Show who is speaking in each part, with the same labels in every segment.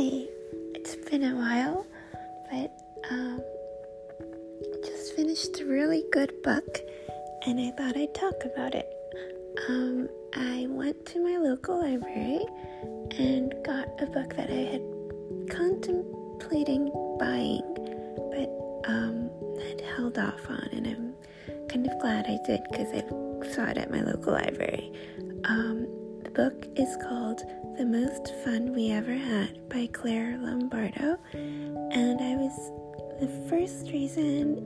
Speaker 1: Hi, it's been a while, but just finished a really good book, and I thought I'd talk about it. I went to my local library and got a book that I had contemplating buying, but had held off on, and I'm kind of glad I did because I saw it at my local library. The book is called The Most Fun We Ever Had by Claire Lombardo, and the first reason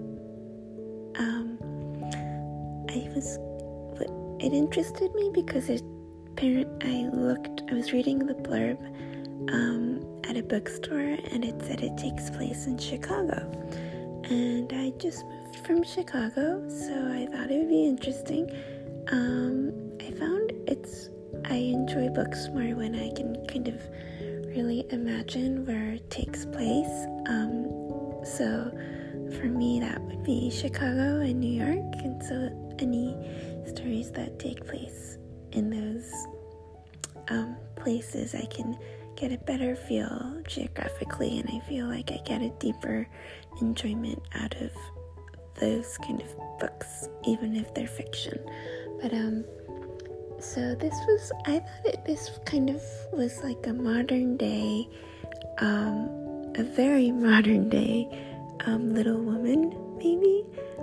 Speaker 1: it interested me because I was reading the blurb at a bookstore, and it said it takes place in Chicago, and I just moved from Chicago, so I thought it would be interesting. I found I enjoy books more when I can kind of really imagine where it takes place. So for me, that would be Chicago and New York, and so any stories that take place in those places, I can get a better feel geographically, and I feel like I get a deeper enjoyment out of those kind of books, even if they're fiction. But so this kind of was like a modern day, a very modern day Little Woman, maybe.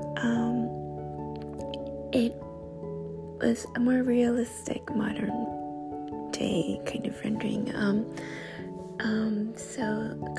Speaker 1: It was a more realistic modern day kind of rendering. So a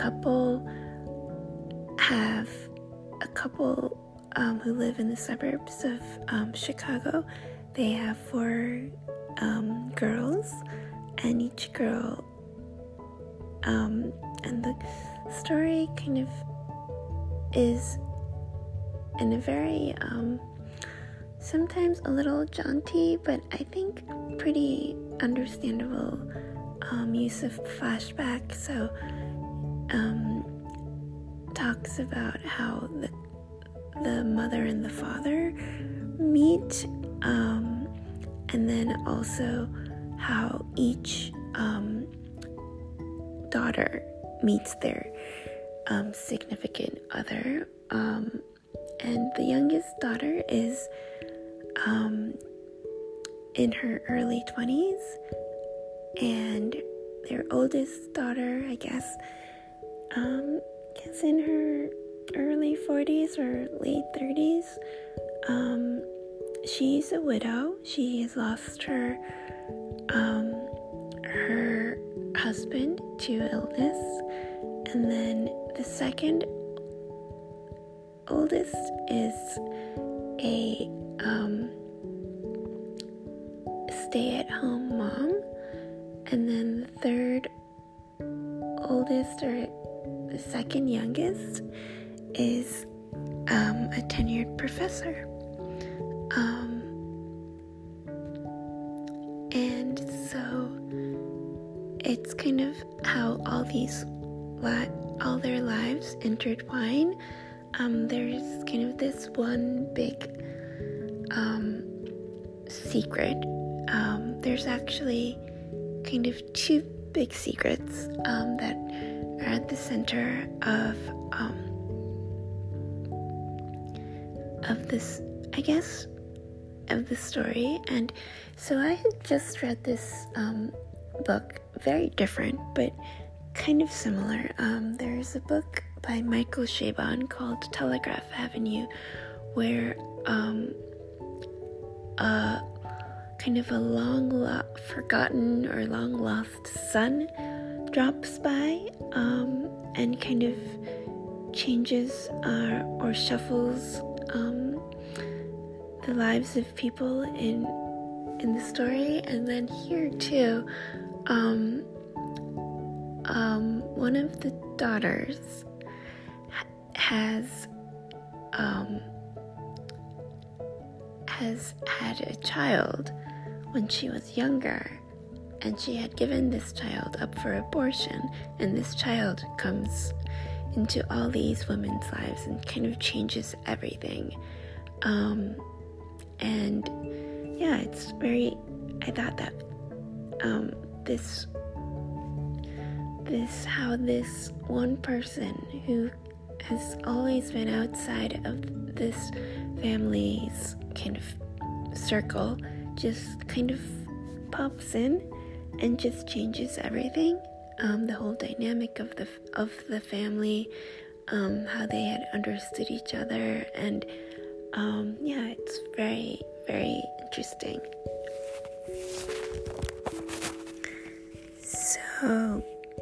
Speaker 1: couple who live in the suburbs of Chicago. They have 4 girls, and each girl, and the story kind of is in a very, sometimes a little jaunty, but I think pretty understandable use of flashback. So, talks about how the mother and the father meet, and then also how each daughter meets their significant other, and the youngest daughter is in her early 20s, and their oldest daughter, I guess in her early 40s or late 30s. She's a widow. She has lost her husband to illness, and then the second oldest is a stay-at-home mom, and then the third oldest, or the second youngest, is a tenured professor. And so it's kind of how all their lives intertwine. There's kind of this one big secret. There's actually kind of 2 big secrets that are at the center of this, I guess, of the story. And so I had just read this book, very different but kind of similar. There's a book by Michael Chabon called Telegraph Avenue, where kind of a forgotten or long lost son drops by, and kind of changes or shuffles the lives of people in the story. And then here too, one of the daughters has had a child when she was younger, and she had given this child up for abortion, and this child comes into all these women's lives and kind of changes everything. And yeah, I thought that this how this one person who has always been outside of this family's kind of circle just kind of pops in and just changes everything. The whole dynamic of the family, how they had understood each other, and it's very, very interesting. So,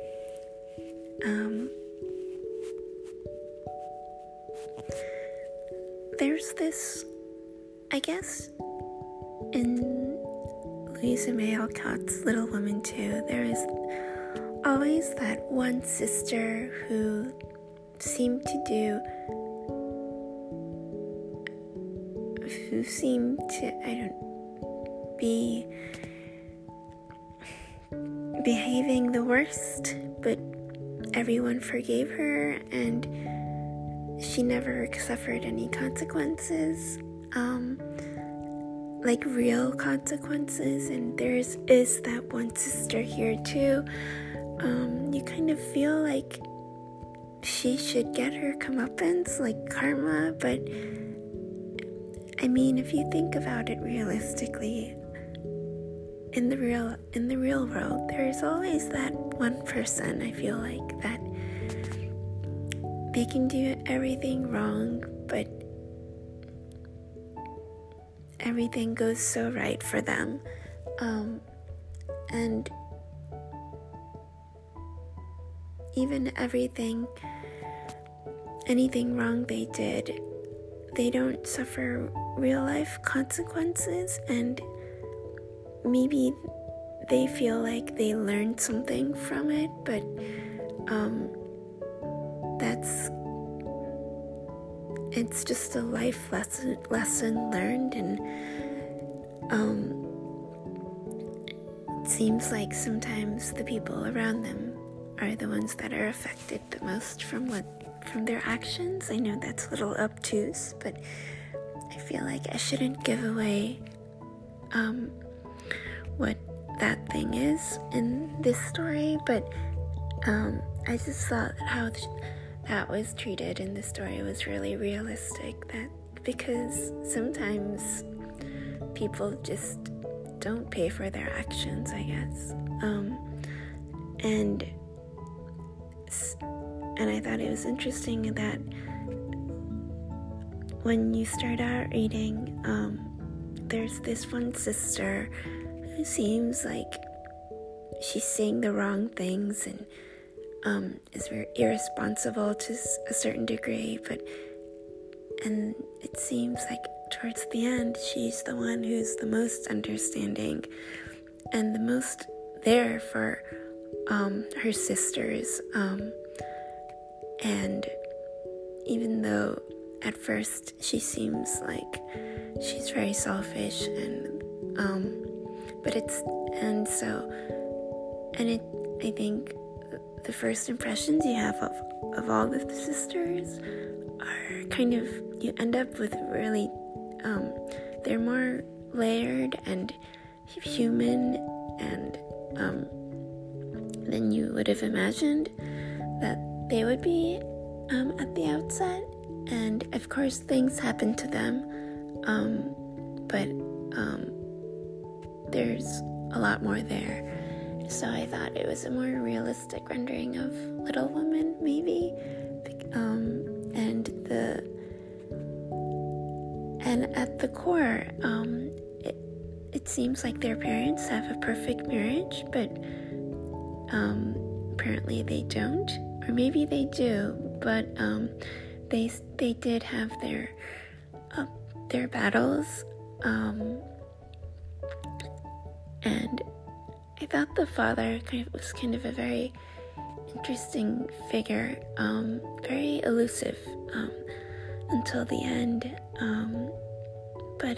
Speaker 1: there's this, I guess, in Louisa May Alcott's Little Women too, there is always that one sister who seemed to be behaving the worst, but everyone forgave her and she never suffered any consequences, like real consequences. And there is that one sister here too. You kind of feel like she should get her comeuppance, like karma, but I mean, if you think about it realistically, in the real world, there's always that one person, I feel like, that they can do everything wrong, but everything goes so right for them. And even anything wrong they did, they don't suffer real life consequences, and maybe they feel like they learned something from it, but it's just a life lesson learned. And it seems like sometimes the people around them are the ones that are affected the most from their actions. I know that's a little obtuse, but I feel like I shouldn't give away what that thing is in this story, but I just thought how that was treated in the story was really realistic, that because sometimes people just don't pay for their actions, I guess. And I thought it was interesting that when you start out reading, there's this one sister who seems like she's saying the wrong things and is very irresponsible to a certain degree, and it seems like towards the end she's the one who's the most understanding and the most there for her sisters, and even though at first she seems like she's very selfish, I think the first impressions you have of all the sisters are kind of, you end up with really, they're more layered and human and than you would have imagined that they would be at the outset. And of course things happen to them, but there's a lot more there. So I thought it was a more realistic rendering of Little Women, maybe, and at the core, it seems like their parents have a perfect marriage, but apparently they don't, or maybe they do, but they did have their battles, and I thought the father was kind of a very interesting figure, very elusive until the end, but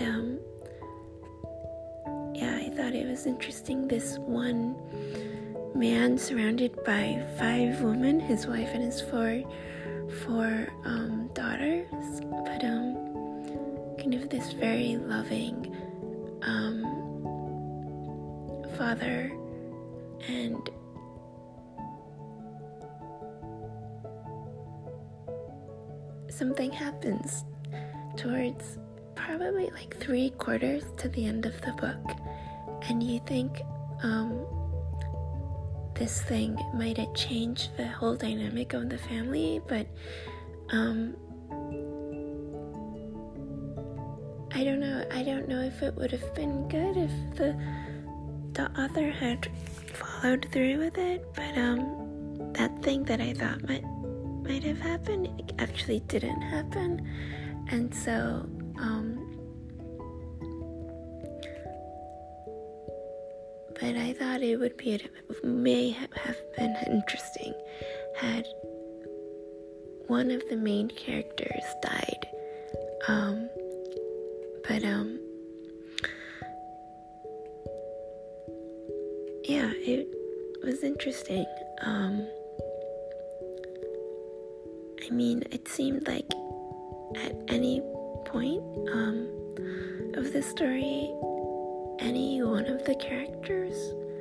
Speaker 1: I thought it was interesting, this one man surrounded by 5 women, his wife and his four daughters, but kind of this very loving father, and something happens towards probably like 3/4 to the end of the book, and you think this thing might have changed the whole dynamic of the family, but I don't know if it would have been good if the author had followed through with it, but that thing that I thought might have happened, it actually didn't happen. And so but I thought it may have been interesting had one of the main characters died. Yeah, it was interesting. I mean, it seemed like at any point of the story, any one of the characters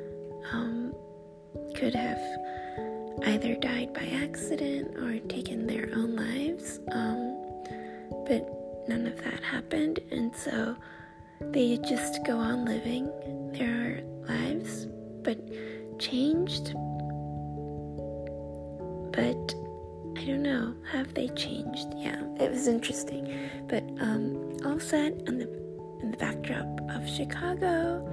Speaker 1: could have either died by accident or taken their own lives, but none of that happened, and so they just go on living their lives, but changed. But I don't know, have they changed? Yeah, it was interesting, but all set in the backdrop of Chicago,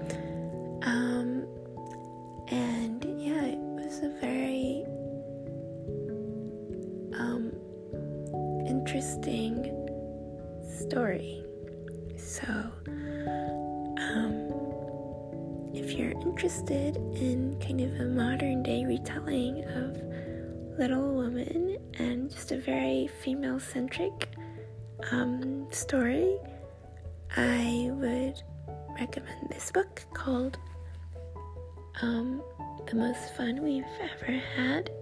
Speaker 1: and yeah, it was a very interesting story. So if you're interested in kind of a modern day retelling of Little Women and just a very female-centric story, I would recommend this book called The Most Fun We've Ever Had,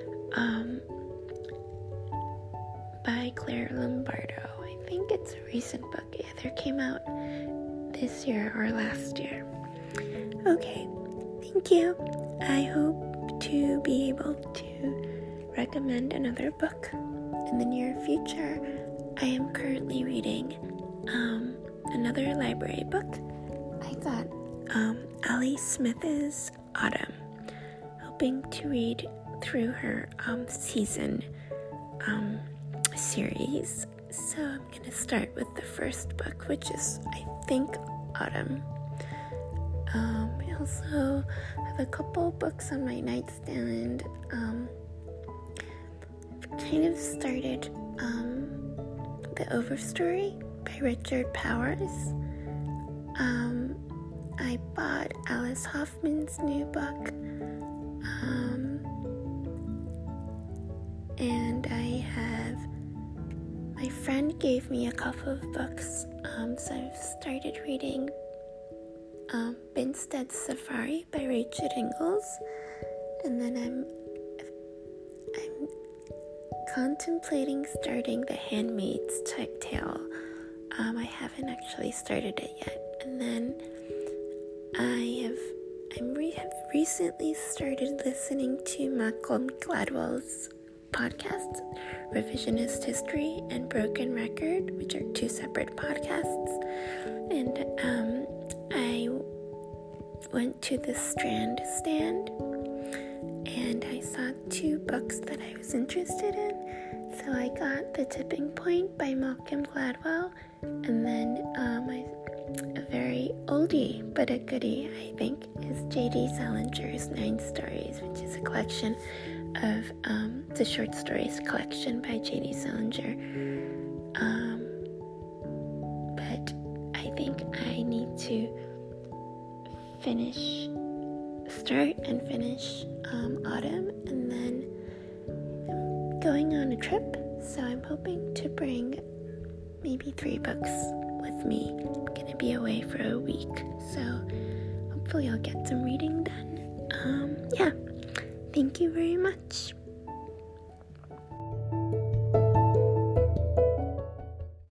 Speaker 1: by Claire Lombardo. I think it's a recent book. It either came out this year or last year. Okay, thank you. I hope to be able to recommend another book in the near future. I am currently reading another library book. I got Ali Smith's Autumn, hoping to read through her season series. So I'm going to start with the first book, which is, I think, Autumn. I also have a couple books on my nightstand. I've kind of started The Overstory by Richard Powers. I bought Alice Hoffman's new book, and my friend gave me a couple of books, so I've started reading Binstead Safari by Rachel Ingalls, and then I'm contemplating starting The Handmaid's Tale. I haven't actually started it yet, and then I have recently started listening to Malcolm Gladwell's podcasts, Revisionist History and Broken Record, which are two separate podcasts. And I went to the Strand stand and I saw two books that I was interested in. So I got The Tipping Point by Malcolm Gladwell, and then a very oldie but a goodie, I think, is J.D. Salinger's 9 Stories, which is a collection of the short stories collection by J.D. Salinger. But I think I need to start and finish Autumn, and then I'm going on a trip, so I'm hoping to bring maybe 3 books with me. I'm gonna be away for a week, so hopefully I'll get some reading done. Yeah, thank you very much.